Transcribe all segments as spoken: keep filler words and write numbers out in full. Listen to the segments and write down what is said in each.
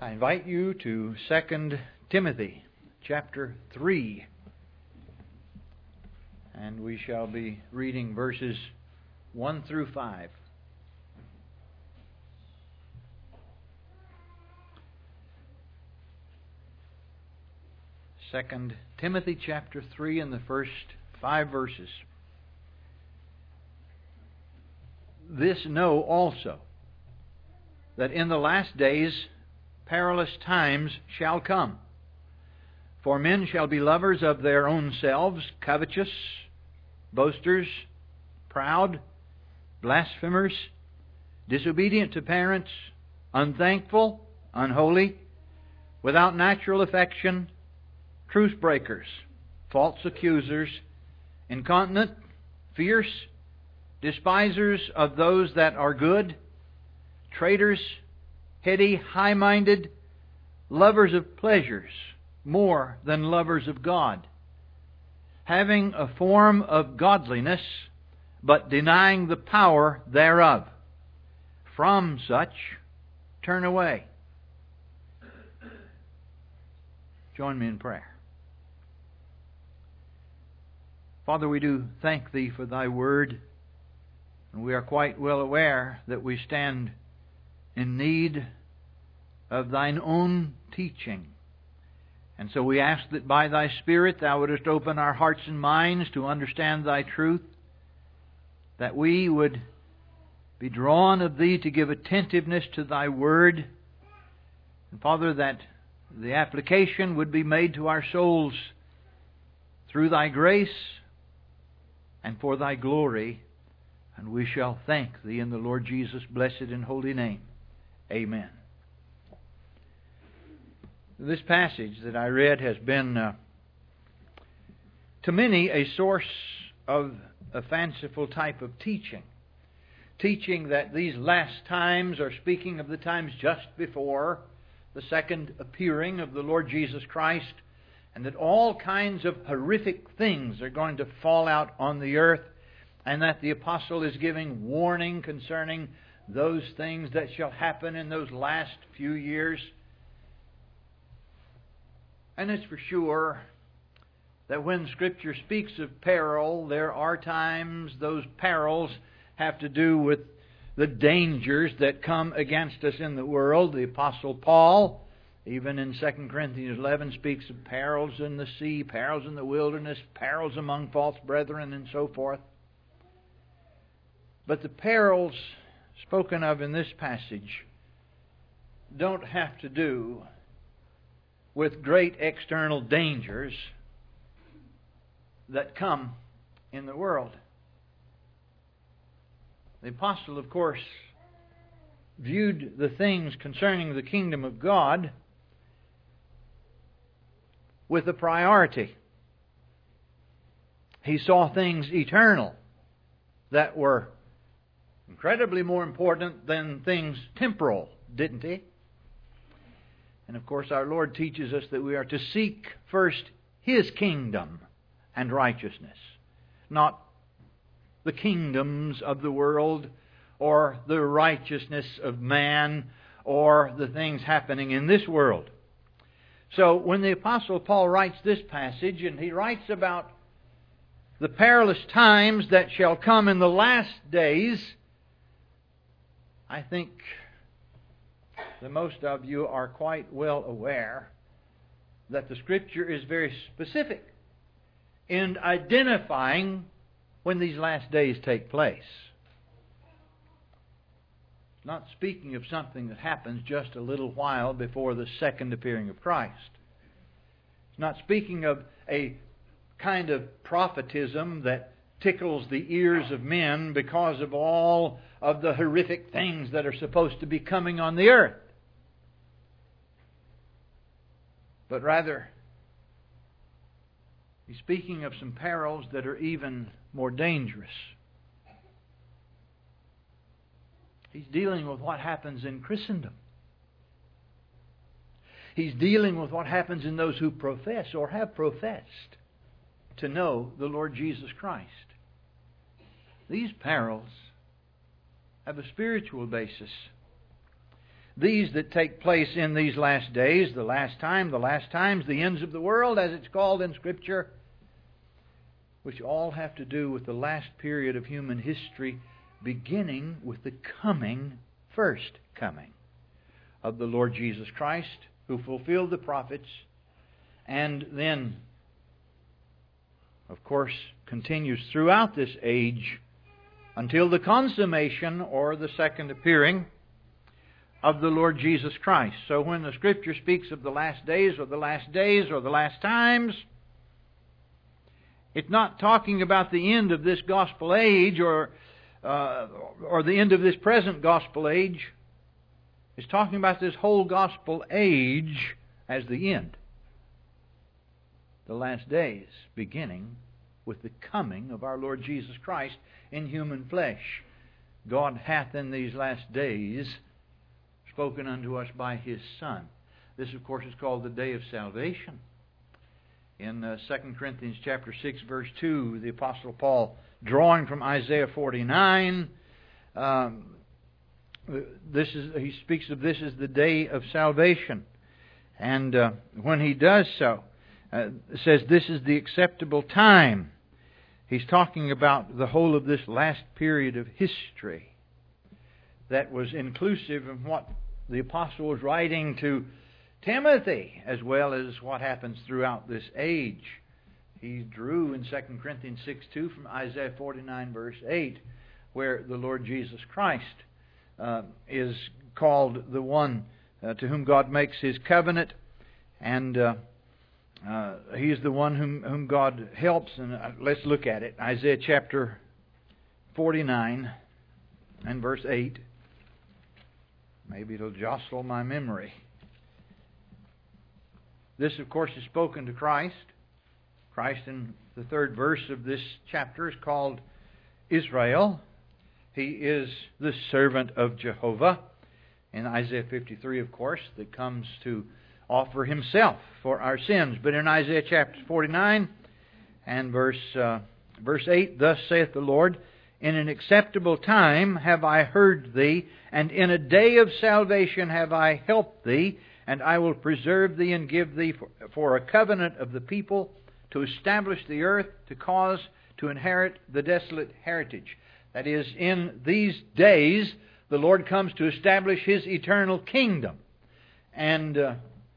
I invite you to Second Timothy chapter three, and we shall be reading verses one through five. Second Timothy chapter three and the first five verses. This know also, that in the last days perilous times shall come. For men shall be lovers of their own selves, covetous, boasters, proud, blasphemers, disobedient to parents, unthankful, unholy, without natural affection, truce breakers, false accusers, incontinent, fierce, despisers of those that are good, traitors, heady, high-minded, lovers of pleasures more than lovers of God, having a form of godliness, but denying the power thereof. From such turn away. Join me in prayer. Father, we do thank Thee for Thy Word, and we are quite well aware that we stand in need of Thine own teaching. And so we ask that by Thy Spirit Thou wouldest open our hearts and minds to understand Thy truth, that we would be drawn of Thee to give attentiveness to Thy Word, and Father, that the application would be made to our souls through Thy grace and for Thy glory, and we shall thank Thee in the Lord Jesus' blessed and holy name. Amen. This passage that I read has been, uh, to many, a source of a fanciful type of teaching. Teaching that these last times are speaking of the times just before the second appearing of the Lord Jesus Christ, and that all kinds of horrific things are going to fall out on the earth, and that the apostle is giving warning concerning those things that shall happen in those last few years. And it's for sure that when Scripture speaks of peril, there are times those perils have to do with the dangers that come against us in the world. The Apostle Paul, even in Second Corinthians eleven, speaks of perils in the sea, perils in the wilderness, perils among false brethren, and so forth. But the perils spoken of in this passage don't have to do with great external dangers that come in the world. The apostle, of course, viewed the things concerning the kingdom of God with a priority. He saw things eternal that were incredibly more important than things temporal, didn't he? And of course our Lord teaches us that we are to seek first His kingdom and righteousness, not the kingdoms of the world or the righteousness of man or the things happening in this world. So when the Apostle Paul writes this passage, and he writes about the perilous times that shall come in the last days, I think that most of you are quite well aware that the Scripture is very specific in identifying when these last days take place. It's not speaking of something that happens just a little while before the second appearing of Christ. It's not speaking of a kind of prophetism that tickles the ears of men because of all of the horrific things that are supposed to be coming on the earth. But rather, he's speaking of some perils that are even more dangerous. He's dealing with what happens in Christendom. He's dealing with what happens in those who profess or have professed to know the Lord Jesus Christ. These perils have a spiritual basis. these that take place in these last days, the last time, the last times, the ends of the world, as it's called in Scripture, which all have to do with the last period of human history, beginning with the coming, first coming of the Lord Jesus Christ, who fulfilled the prophets, and then, of course, continues throughout this age until the consummation or the second appearing of the Lord Jesus Christ. So when the Scripture speaks of the last days or the last days or the last times, it's not talking about the end of this gospel age or uh, or the end of this present gospel age. It's talking about this whole gospel age as the end. The last days beginning with the coming of our Lord Jesus Christ in human flesh. God hath in these last days spoken unto us by His Son. This, of course, is called the day of salvation. In uh, Second Corinthians chapter six, verse two, the Apostle Paul, drawing from Isaiah forty-nine, um, this is he speaks of this as the day of salvation. And uh, when he does so, uh, says this is the acceptable time. He's talking about the whole of this last period of history that was inclusive of what the Apostle was writing to Timothy, as well as what happens throughout this age. He drew in Second Corinthians six two from Isaiah forty-nine, verse eight, where the Lord Jesus Christ uh, is called the one uh, to whom God makes His covenant, and uh, uh, He is the one whom, whom God helps. And uh, let's look at it. Isaiah chapter forty-nine and verse eight. Maybe it'll jostle my memory. This, of course, is spoken to Christ. Christ, in the third verse of this chapter, is called Israel. He is the servant of Jehovah. In Isaiah fifty-three, of course, that comes to offer Himself for our sins. But in Isaiah chapter forty-nine and verse uh, verse eight, thus saith the Lord, in an acceptable time have I heard thee, and in a day of salvation have I helped thee, and I will preserve thee and give thee for, for a covenant of the people, to establish the earth, to cause to inherit the desolate heritage. That is, in these days, the Lord comes to establish His eternal kingdom. And uh,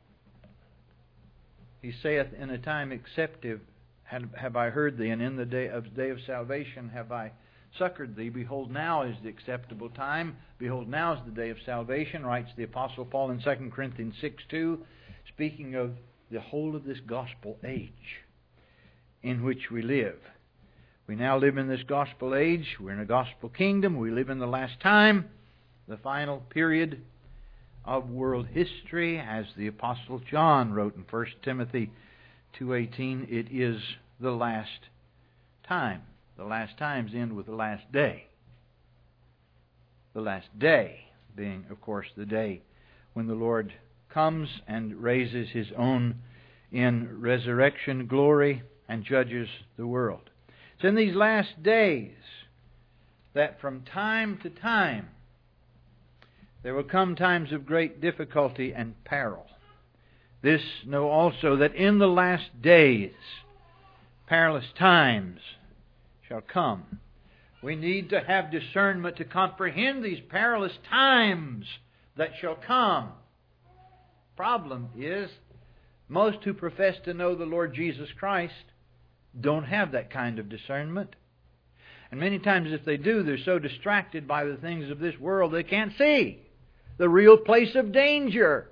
He saith, in a time acceptive have I heard thee, and in the day of, day of salvation have I succored thee. Behold, now is the acceptable time. Behold, now is the day of salvation, writes the Apostle Paul in Second Corinthians six two, speaking of the whole of this gospel age in which we live. We now live in this gospel age. We're in a gospel kingdom. We live in the last time, the final period of world history, as the Apostle John wrote in First Timothy two eighteen, it is the last time. The last times end with the last day. The last day being, of course, the day when the Lord comes and raises His own in resurrection glory and judges the world. It's in these last days that from time to time there will come times of great difficulty and peril. This know also, that in the last days perilous times shall come. We need to have discernment to comprehend these perilous times that shall come. Problem is, most who profess to know the Lord Jesus Christ don't have that kind of discernment. And many times if they do, they're so distracted by the things of this world they can't see the real place of danger.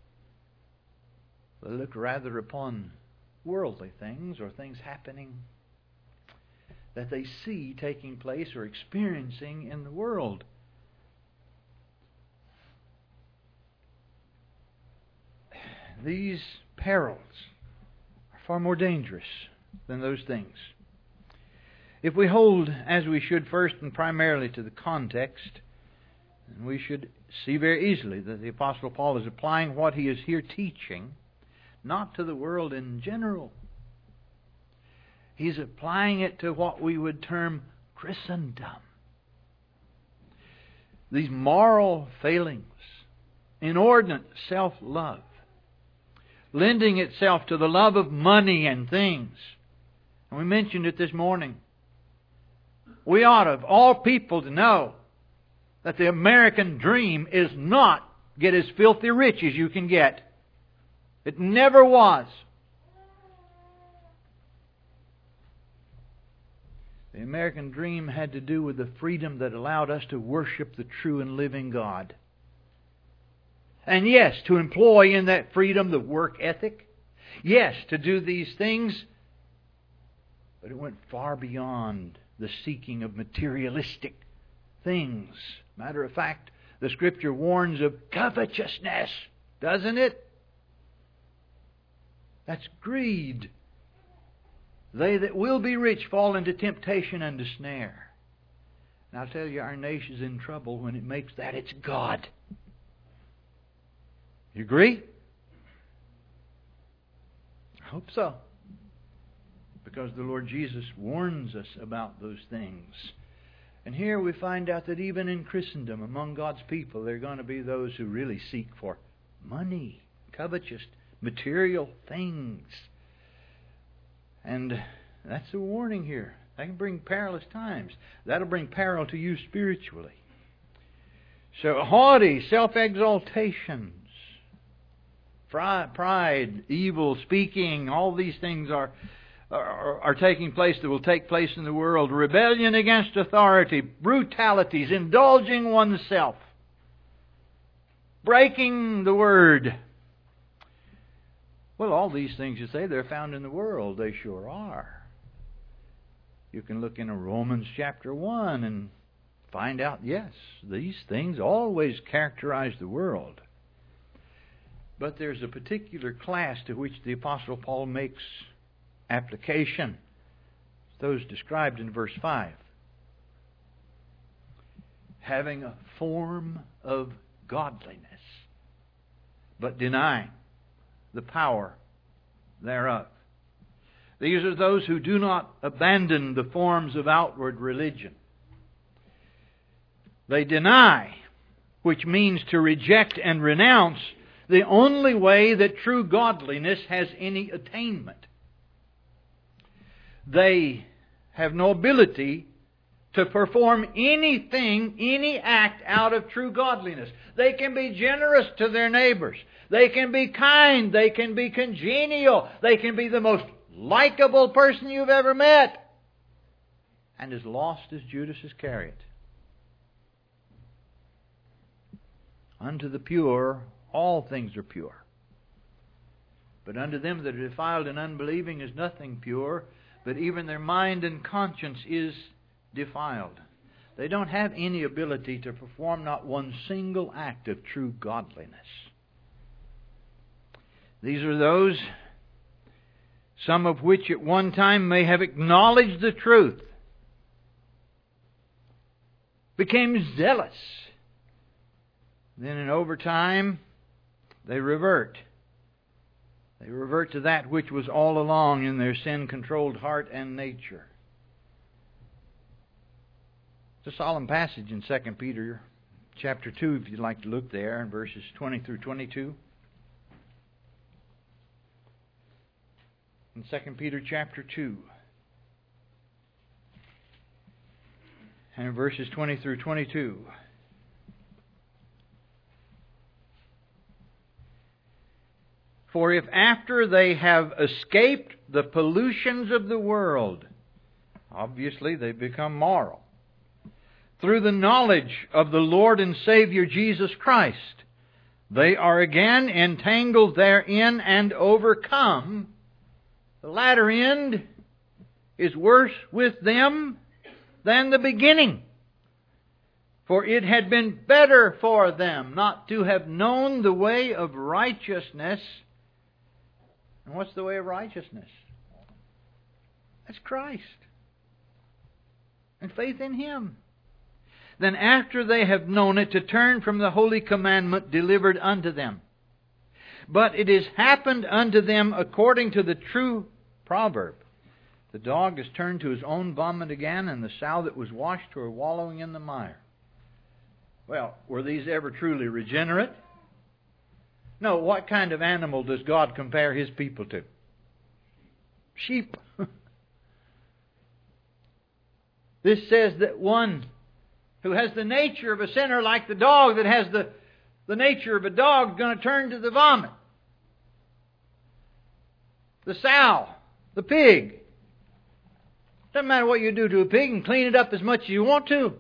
They look rather upon worldly things or things happening that they see taking place or experiencing in the world. These perils are far more dangerous than those things. If we hold, as we should first and primarily, to the context, then we should see very easily that the Apostle Paul is applying what he is here teaching not to the world in general. He's applying it to what we would term Christendom. These moral failings inordinate self-love, lending itself to the love of money and things. And we mentioned it this morning. We ought, of all people, to know that the American dream is not get as filthy rich as you can get. It never was. The American dream had to do with the freedom that allowed us to worship the true and living God. And yes, to employ in that freedom the work ethic. Yes, to do these things. But it went far beyond the seeking of materialistic things. Matter of fact, the Scripture warns of covetousness, doesn't it? That's greed. They that will be rich fall into temptation and to snare. And I'll tell you, our nation's in trouble when it makes that its God. You agree? I hope so. Because the Lord Jesus warns us about those things. And here we find out that even in Christendom, among God's people, there are going to be those who really seek for money, covetous, material things. And that's a warning here. That can bring perilous times. That'll bring peril to you spiritually. So haughty, self-exaltations, pride, evil speaking, all these things are, are, are taking place that will take place in the world. Rebellion against authority, brutalities, indulging oneself, breaking the word. Well, all these things you say, they're found in the world. They sure are. You can look into Romans chapter one and find out, yes, these things always characterize the world. But there's a particular class to which the Apostle Paul makes application. Those described in verse five. Having a form of godliness, but denying the power thereof. These are those who do not abandon the forms of outward religion. They deny, which means to reject and renounce, the only way that true godliness has any attainment. They have no ability to perform anything, any act out of true godliness. They can be generous to their neighbors. They can be kind. They can be congenial. They can be the most likable person you've ever met. And as lost as Judas Iscariot. Unto the pure, all things are pure. But unto them that are defiled and unbelieving is nothing pure, but even their mind and conscience is defiled. They don't have any ability to perform not one single act of true godliness. These are those, some of which at one time may have acknowledged the truth, became zealous. Then in overtime, they revert. They revert to that which was all along in their sin-controlled heart and nature. It's a solemn passage in Second Peter chapter two, if you'd like to look there, in verses twenty through twenty-two. In Second Peter chapter two, and in verses twenty through twenty-two. For if after they have escaped the pollutions of the world, obviously they become moral, through the knowledge of the Lord and Savior Jesus Christ, they are again entangled therein and overcome, the latter end is worse with them than the beginning. For it had been better for them not to have known the way of righteousness. And what's the way of righteousness? That's Christ. And faith in Him. Then after they have known it, to turn from the holy commandment delivered unto them. But it has happened unto them according to the true proverb. The dog has turned to his own vomit again, and the sow that was washed to her wallowing in the mire. Well, were these ever truly regenerate? No, what kind of animal does God compare His people to? Sheep. This says that one who has the nature of a sinner, like the dog that has the, the nature of a dog, is going to turn to the vomit. The sow, the pig. Doesn't matter what you do to a pig, and clean it up as much as you want to.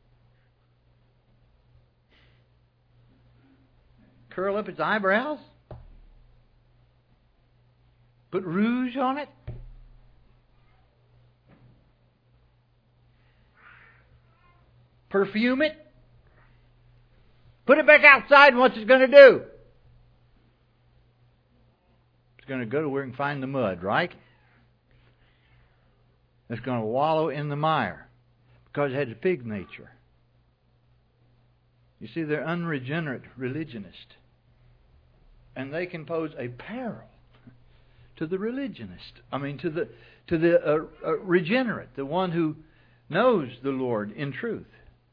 Curl up its eyebrows. Put rouge on it. Perfume it. Put it back outside, and what's it going to do? It's going to go to where it can find the mud, right? It's going to wallow in the mire because it has a pig nature. You see, they're unregenerate religionists. And they can pose a peril to the religionist. I mean, to the to the uh, uh, regenerate, the one who knows the Lord in truth.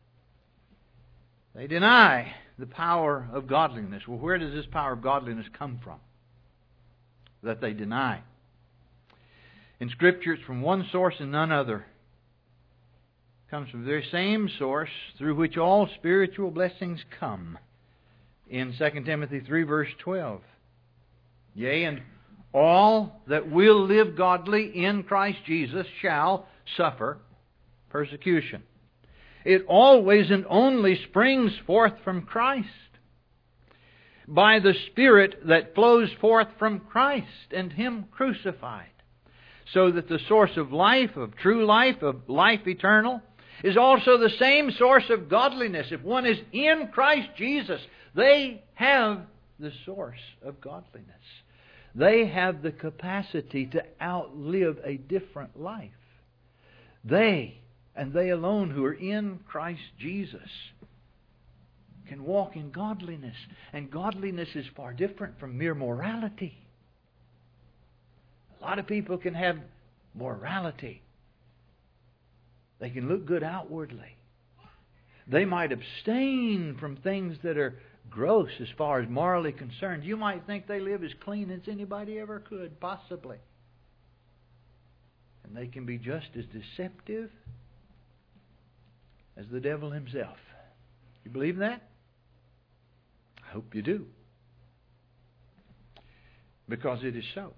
They deny the power of godliness. Well, where does this power of godliness come from that they deny? In Scripture, it's from one source and none other. It comes from the very same source through which all spiritual blessings come. In Second Timothy three, verse twelve. Yea, and all that will live godly in Christ Jesus shall suffer persecution. It always and only springs forth from Christ, by the Spirit that flows forth from Christ and Him crucified. So that the source of life, of true life, of life eternal, is also the same source of godliness. If one is in Christ Jesus, they have the source of godliness. They have the capacity to outlive a different life. They, and they alone who are in Christ Jesus, can walk in godliness. And godliness is far different from mere morality. A lot of people can have morality. They can look good outwardly. They might abstain from things that are gross as far as morally concerned. You might think they live as clean as anybody ever could, possibly. And they can be just as deceptive as the devil himself. You believe that? I hope you do. Because it is so.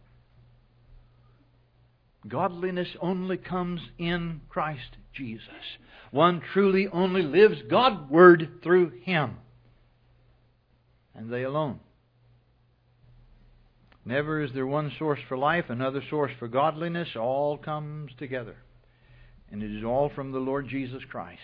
Godliness only comes in Christ Jesus. One truly only lives Godward through Him. And they alone. Never is there one source for life, another source for godliness. All comes together. And it is all from the Lord Jesus Christ.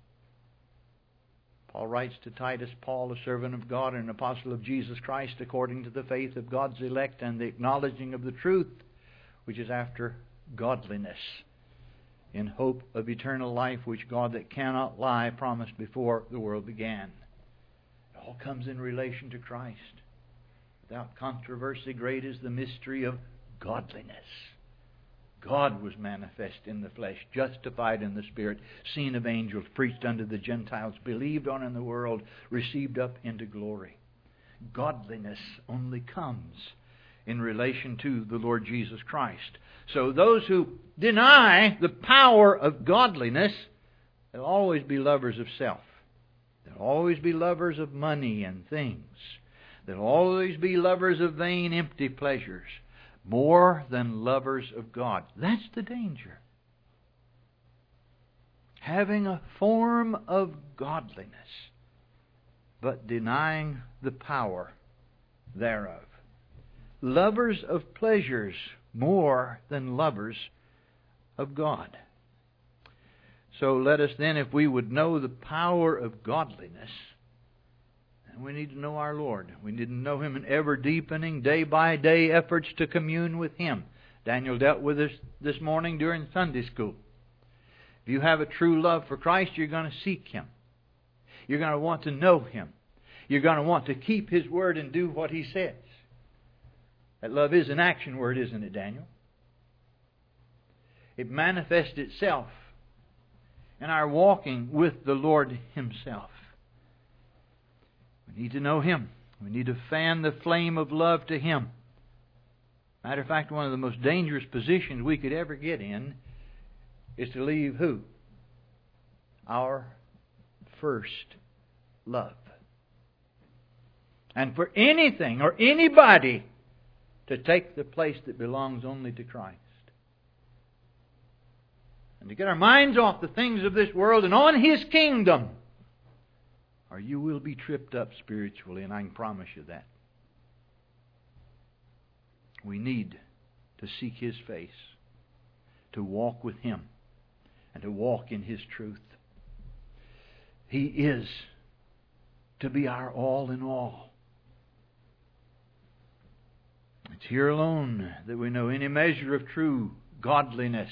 Paul writes to Titus, Paul, a servant of God and an apostle of Jesus Christ, according to the faith of God's elect and the acknowledging of the truth, which is after godliness, in hope of eternal life, which God that cannot lie promised before the world began. It all comes in relation to Christ. Without controversy, great is the mystery of godliness. God was manifest in the flesh, justified in the Spirit, seen of angels, preached unto the Gentiles, believed on in the world, received up into glory. Godliness only comes in relation to the Lord Jesus Christ. So those who deny the power of godliness, they'll always be lovers of self. They'll always be lovers of money and things. They'll always be lovers of vain, empty pleasures, more than lovers of God. That's the danger. Having a form of godliness, but denying the power thereof. Lovers of pleasures more than lovers of God. So let us then, if we would know the power of godliness, then we need to know our Lord. We need to know Him in ever deepening, day by day efforts to commune with Him. Daniel dealt with this this morning during Sunday school. If you have a true love for Christ, you're going to seek Him. You're going to want to know Him. You're going to want to keep His Word and do what He says. That love is an action word, isn't it, Daniel? It manifests itself in our walking with the Lord Himself. We need to know Him. We need to fan the flame of love to Him. Matter of fact, one of the most dangerous positions we could ever get in is to leave who? Our first love. And for anything or anybody to take the place that belongs only to Christ. And to get our minds off the things of this world and on His kingdom, or you will be tripped up spiritually, and I can promise you that. We need to seek His face, to walk with Him, and to walk in His truth. He is to be our all in all. It's here alone that we know any measure of true godliness.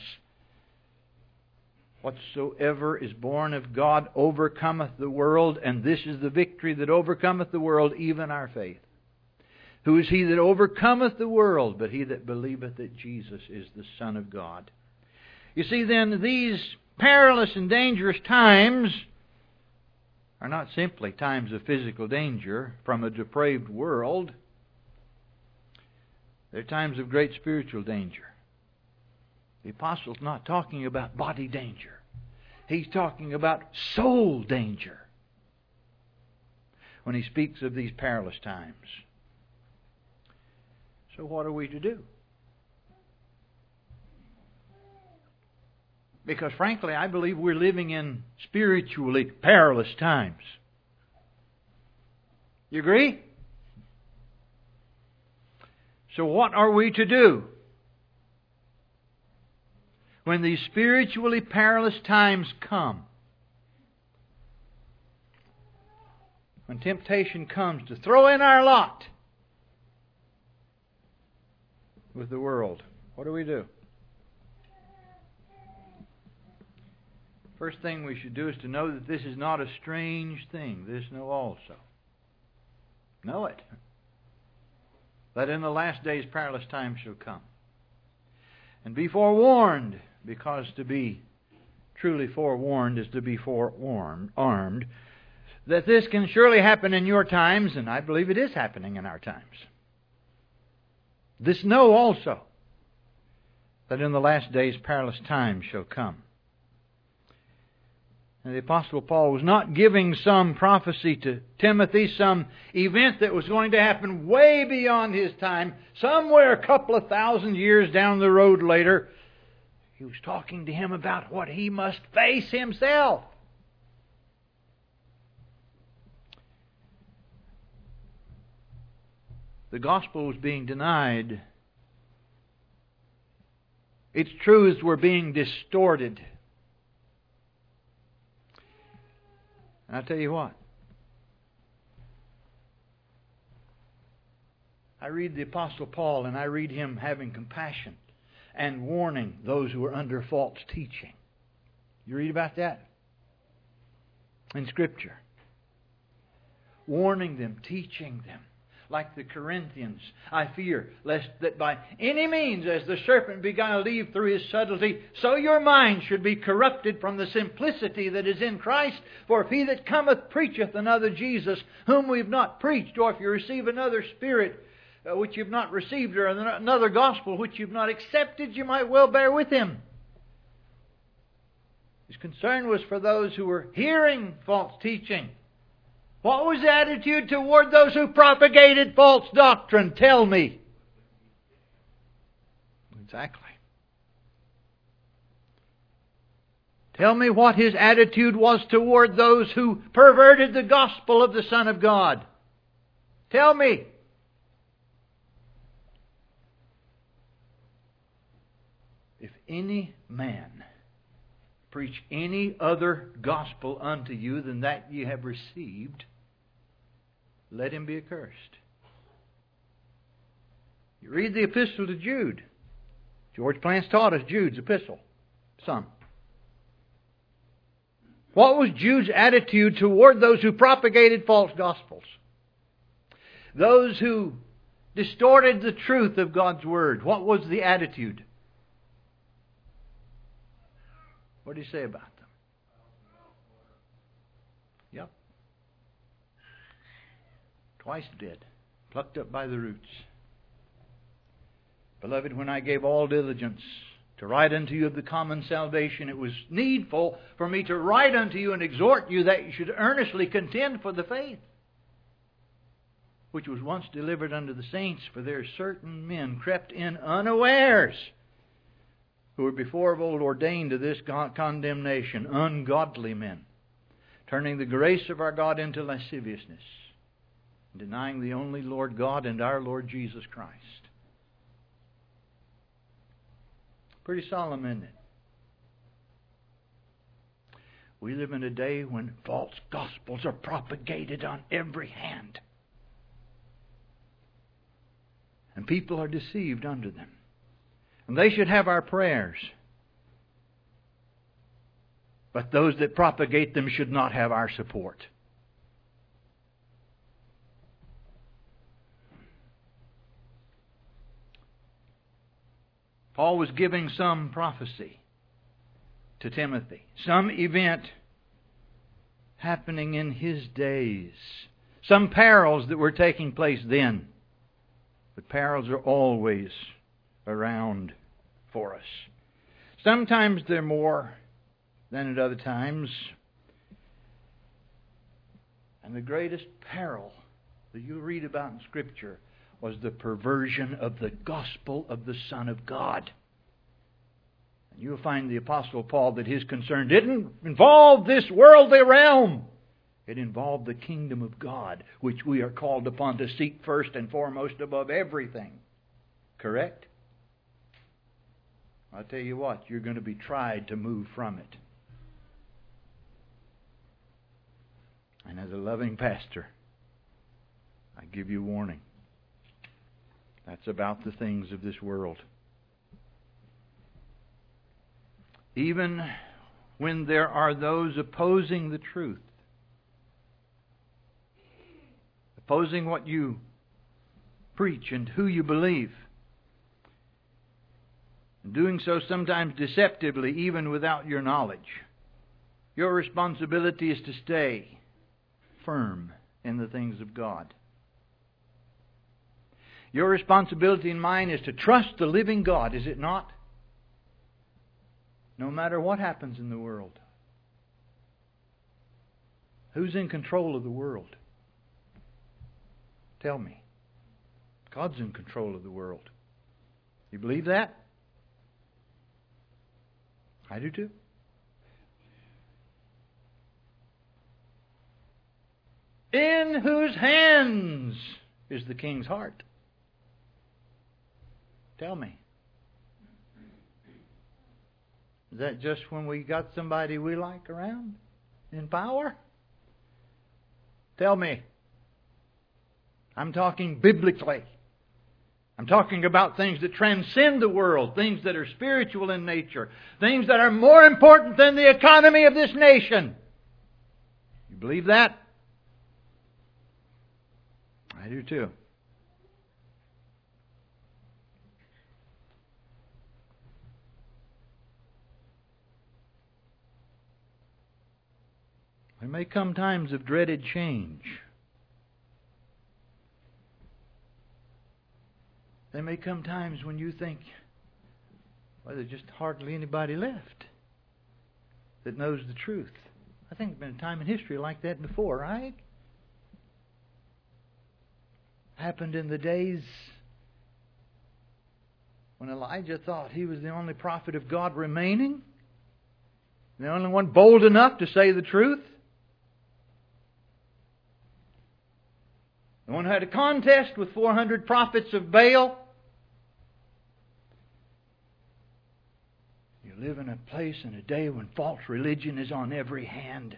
Whatsoever is born of God overcometh the world, and this is the victory that overcometh the world, even our faith. Who is he that overcometh the world, but he that believeth that Jesus is the Son of God? You see, then, these perilous and dangerous times are not simply times of physical danger from a depraved world. They're times of great spiritual danger. The Apostle's not talking about body danger. He's talking about soul danger when he speaks of these perilous times. So what are we to do? Because frankly, I believe we're living in spiritually perilous times. You agree? So what are we to do when these spiritually perilous times come? When temptation comes to throw in our lot with the world, what do we do? First thing we should do is to know that this is not a strange thing. This know also. Know it. That in the last days perilous times shall come. And be forewarned, because to be truly forewarned is to be forearmed, armed, that this can surely happen in your times, and I believe it is happening in our times. This know also, that in the last days perilous times shall come. And the Apostle Paul was not giving some prophecy to Timothy, some event that was going to happen way beyond his time, somewhere a couple of thousand years down the road later. He was talking to him about what he must face himself. The gospel was being denied. Its truths were being distorted. And I'll tell you what. I read the Apostle Paul, and I read him having compassion and warning those who are under false teaching. You read about that in Scripture. Warning them, teaching them. Like the Corinthians, I fear lest that by any means, as the serpent beguiled Eve through his subtlety, so your mind should be corrupted from the simplicity that is in Christ. For if he that cometh preacheth another Jesus, whom we have not preached, or if you receive another spirit uh, which you have not received, or another gospel which you have not accepted, you might well bear with him. His concern was for those who were hearing false teaching. What was the attitude toward those who propagated false doctrine? Tell me. Exactly. Tell me what his attitude was toward those who perverted the gospel of the Son of God. Tell me. If any man preach any other gospel unto you than that ye have received, let him be accursed. You read the epistle to Jude. George Plants taught us Jude's epistle. Some. What was Jude's attitude toward those who propagated false gospels? Those who distorted the truth of God's Word. What was the attitude? What did he say about them? Yep. Twice dead, plucked up by the roots. Beloved, when I gave all diligence to write unto you of the common salvation, it was needful for me to write unto you and exhort you that you should earnestly contend for the faith which was once delivered unto the saints. For there are certain men crept in unawares, who were before of old ordained to this condemnation, ungodly men, turning the grace of our God into lasciviousness, and denying the only Lord God and our Lord Jesus Christ. Pretty solemn, isn't it? We live in a day when false gospels are propagated on every hand. And people are deceived under them. And they should have our prayers. But those that propagate them should not have our support. Paul was giving some prophecy to Timothy, some event happening in his days, some perils that were taking place then. But perils are always around for us. Sometimes they're more than at other times. And the greatest peril that you read about in Scripture was the perversion of the gospel of the Son of God. And you'll find the Apostle Paul that his concern didn't involve this worldly realm. It involved the kingdom of God, which we are called upon to seek first and foremost above everything. Correct? I'll tell you what, you're going to be tried to move from it. And as a loving pastor, I give you warning. That's about the things of this world. Even when there are those opposing the truth, opposing what you preach and who you believe, and doing so sometimes deceptively, even without your knowledge, your responsibility is to stay firm in the things of God. Your responsibility and mine is to trust the living God, is it not? No matter what happens in the world. Who's in control of the world? Tell me. God's in control of the world. You believe that? I do too. In whose hands is the king's heart? Tell me. Is that just when we got somebody we like around in power? Tell me. I'm talking biblically. I'm talking about things that transcend the world, things that are spiritual in nature, things that are more important than the economy of this nation. You believe that? I do too. There may come times of dreaded change. There may come times when you think, well, there's just hardly anybody left that knows the truth. I think there's been a time in history like that before, right? Happened in the days when Elijah thought he was the only prophet of God remaining, the only one bold enough to say the truth. The one who had a contest with four hundred prophets of Baal. You live in a place and a day when false religion is on every hand.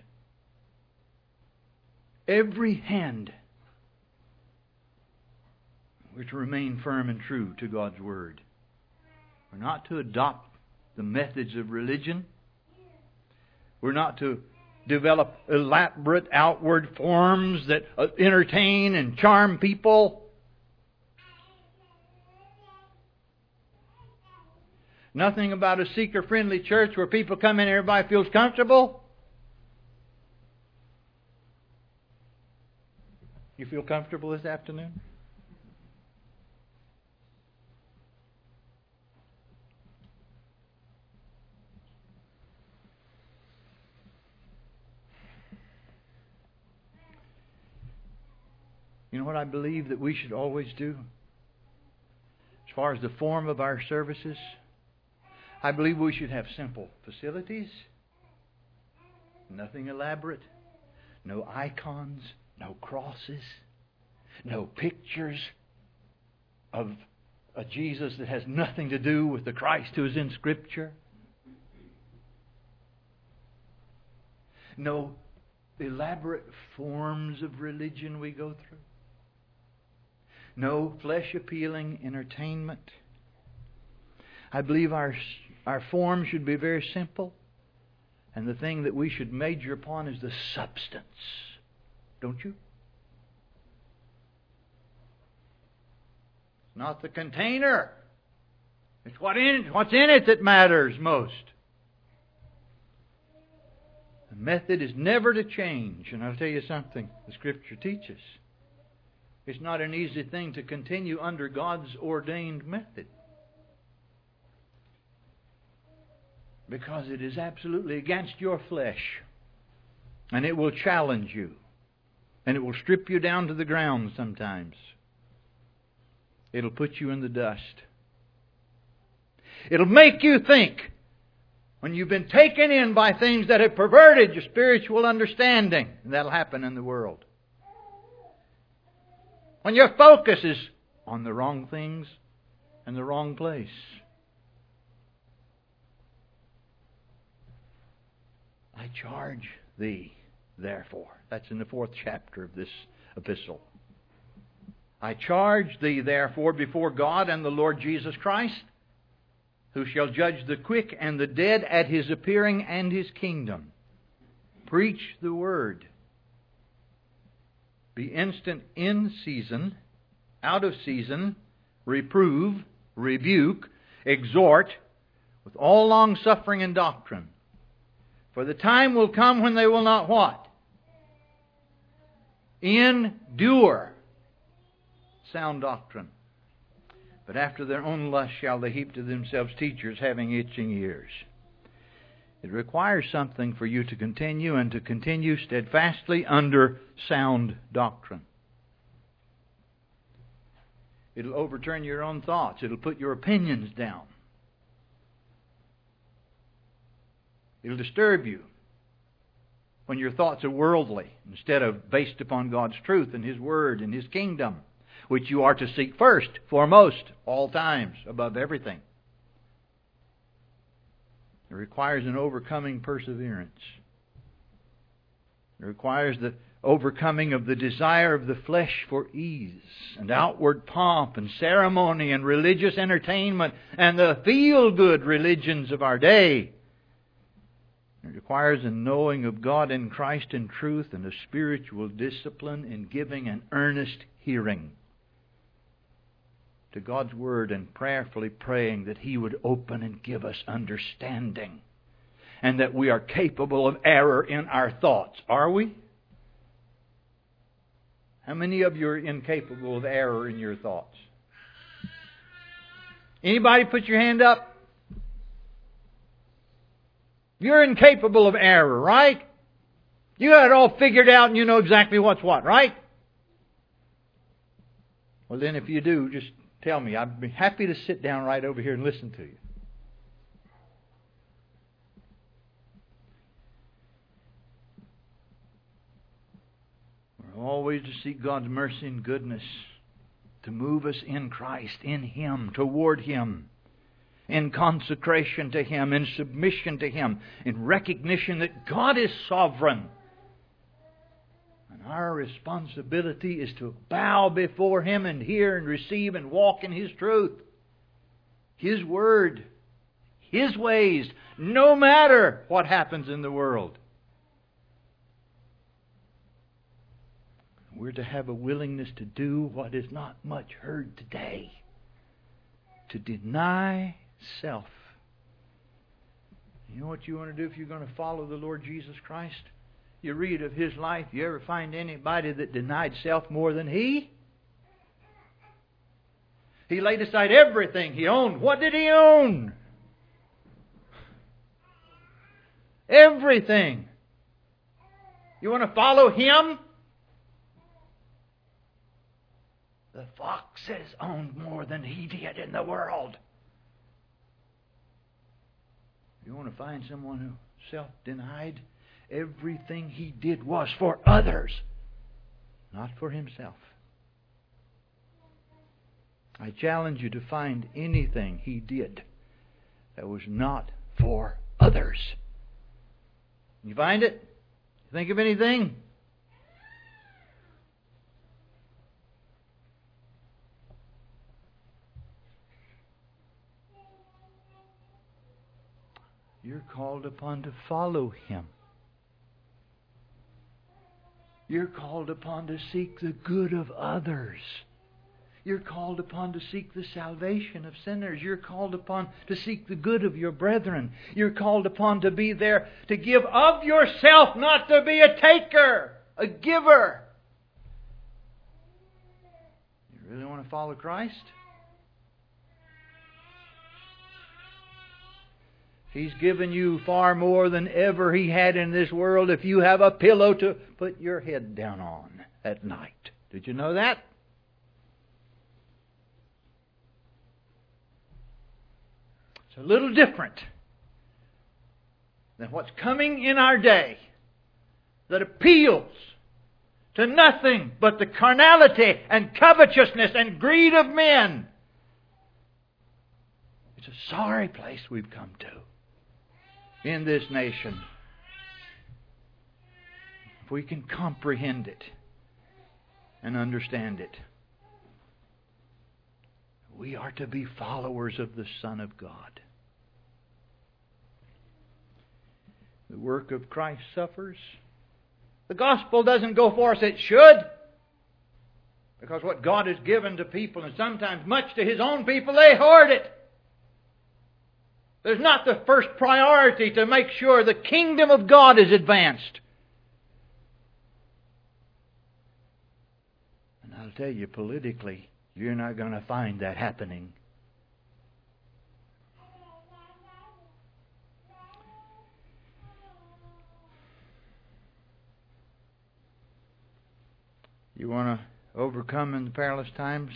Every hand. We're to remain firm and true to God's Word. We're not to adopt the methods of religion. We're not to develop elaborate outward forms that entertain and charm people. Nothing about a seeker-friendly church where people come in and everybody feels comfortable. You feel comfortable this afternoon? You know what I believe that we should always do? As far as the form of our services, I believe we should have simple facilities, nothing elaborate, no icons, no crosses, no pictures of a Jesus that has nothing to do with the Christ who is in Scripture. No elaborate forms of religion we go through. No flesh-appealing entertainment. I believe our, our form should be very simple. And the thing that we should major upon is the substance. Don't you? It's not the container. It's what in, what's in it that matters most. The method is never to change. And I'll tell you something the Scripture teaches. It's not an easy thing to continue under God's ordained method. Because it is absolutely against your flesh. And it will challenge you. And it will strip you down to the ground sometimes. It'll put you in the dust. It'll make you think when you've been taken in by things that have perverted your spiritual understanding. And that'll happen in the world. When your focus is on the wrong things and the wrong place. I charge thee, therefore. That's in the fourth chapter of this epistle. I charge thee, therefore, before God and the Lord Jesus Christ, who shall judge the quick and the dead at His appearing and His kingdom. Preach the word. Be instant in season, out of season, reprove, rebuke, exhort, with all long suffering and doctrine. For the time will come when they will not what? Endure sound doctrine. But after their own lust shall they heap to themselves teachers having itching ears. It requires something for you to continue and to continue steadfastly under sound doctrine. It'll overturn your own thoughts. It'll put your opinions down. It'll disturb you when your thoughts are worldly instead of based upon God's truth and His Word and His kingdom, which you are to seek first, foremost, all times, above everything. It requires an overcoming perseverance. It requires the overcoming of the desire of the flesh for ease and outward pomp and ceremony and religious entertainment and the feel-good religions of our day. It requires a knowing of God in Christ in truth and a spiritual discipline in giving an earnest hearing to God's Word and prayerfully praying that He would open and give us understanding and that we are capable of error in our thoughts. Are we? How many of you are incapable of error in your thoughts? Anybody put your hand up? You're incapable of error, right? You got it all figured out and you know exactly what's what, right? Well then if you do, just tell me. I'd be happy to sit down right over here and listen to you. We're always to seek God's mercy and goodness to move us in Christ, in Him, toward Him, in consecration to Him, in submission to Him, in recognition that God is sovereign. And our responsibility is to bow before Him and hear and receive and walk in His truth, His Word, His ways, no matter what happens in the world. We're to have a willingness to do what is not much heard today. To deny self. You know what you want to do if you're going to follow the Lord Jesus Christ? you read of His life, you ever find anybody that denied self more than He? He laid aside everything He owned. What did He own? Everything. You want to follow Him? The foxes owned more than He did in the world. You want to find someone who self-denied? Everything He did was for others, not for Himself. I challenge you to find anything He did that was not for others. You find it? Think of anything? You're called upon to follow Him. You're called upon to seek the good of others. You're called upon to seek the salvation of sinners. You're called upon to seek the good of your brethren. You're called upon to be there to give of yourself, not to be a taker, a giver. You really want to follow Christ? He's given you far more than ever He had in this world if you have a pillow to put your head down on at night. Did you know that? It's a little different than what's coming in our day that appeals to nothing but the carnality and covetousness and greed of men. It's a sorry place we've come to in this nation. If we can comprehend it and understand it, we are to be followers of the Son of God. The work of Christ suffers. The gospel doesn't go for us. It should. Because what God has given to people, and sometimes much to His own people, they hoard it. There's not the first priority to make sure the kingdom of God is advanced. And I'll tell you, politically, you're not going to find that happening. You want to overcome in the perilous times?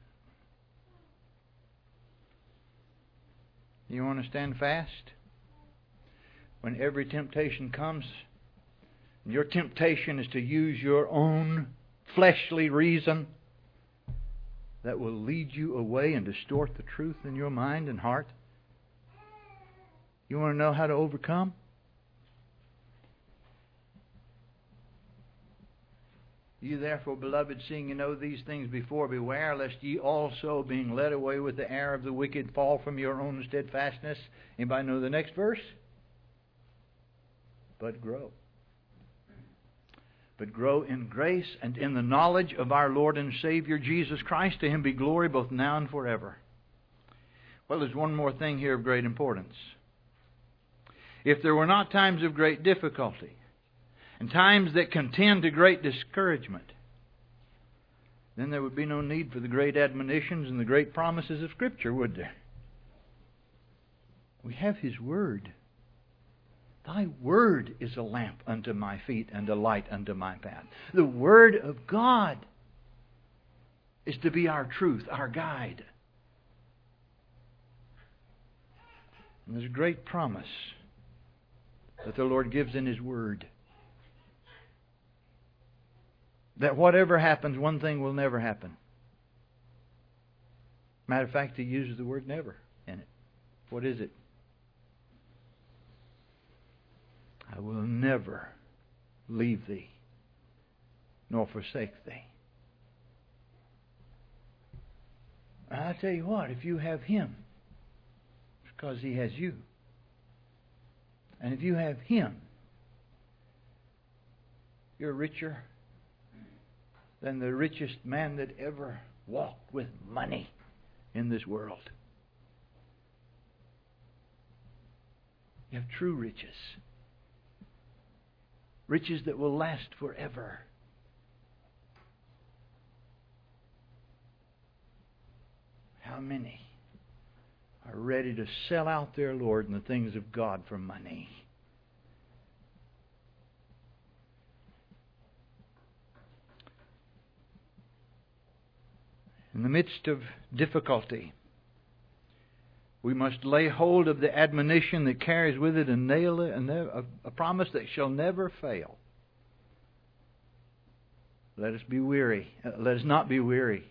You want to stand fast? When every temptation comes, your temptation is to use your own fleshly reason that will lead you away and distort the truth in your mind and heart. You want to know how to overcome? You therefore, beloved, seeing you know these things before, beware lest ye also, being led away with the error of the wicked, fall from your own steadfastness. Anybody know the next verse? But grow. But grow in grace and in the knowledge of our Lord and Savior Jesus Christ. To Him be glory both now and forever. Well, there's one more thing here of great importance. If there were not times of great difficulty, and times that contend to great discouragement, then there would be no need for the great admonitions and the great promises of Scripture, would there? We have His Word. Thy Word is a lamp unto my feet and a light unto my path. The Word of God is to be our truth, our guide. And there's a great promise that the Lord gives in His Word. That whatever happens, one thing will never happen. Matter of fact, He uses the word never in it. What is it? I will never leave thee, nor forsake thee. And I tell you what, if you have Him, it's because He has you. And if you have Him, you're richer than the richest man that ever walked with money in this world. You have true riches. riches that will last forever. How many are ready to sell out their Lord and the things of God for money? In the midst of difficulty, we must lay hold of the admonition that carries with it a, nail, a, a promise that shall never fail. Let us be weary. Let us not be weary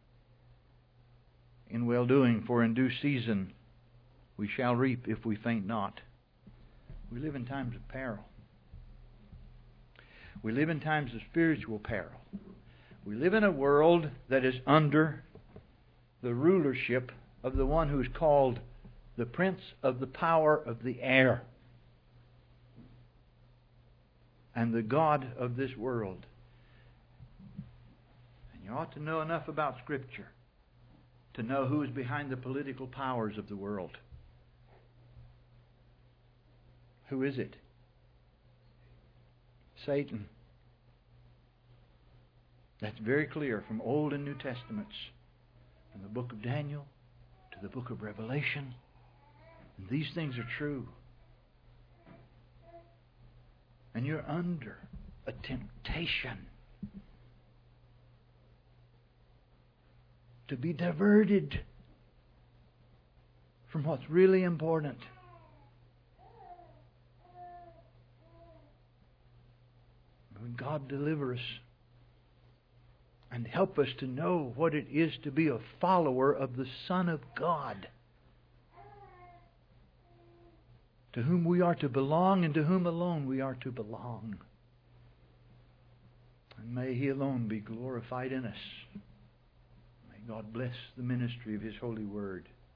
in well-doing, for in due season we shall reap if we faint not. We live in times of peril. We live in times of spiritual peril. We live in a world that is under the rulership of the one who is called the Prince of the Power of the Air and the God of this world. And you ought to know enough about Scripture to know who is behind the political powers of the world. Who is it? Satan. That's very clear from Old and New Testaments, from the book of Daniel to the book of Revelation. And these things are true. And you're under a temptation to be diverted from what's really important. When God deliver us and help us to know what it is to be a follower of the Son of God, to whom we are to belong and to whom alone we are to belong. And may He alone be glorified in us. May God bless the ministry of His holy word.